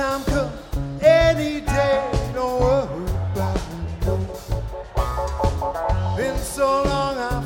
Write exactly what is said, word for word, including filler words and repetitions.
time come any day. Don't worry about it. Been so long I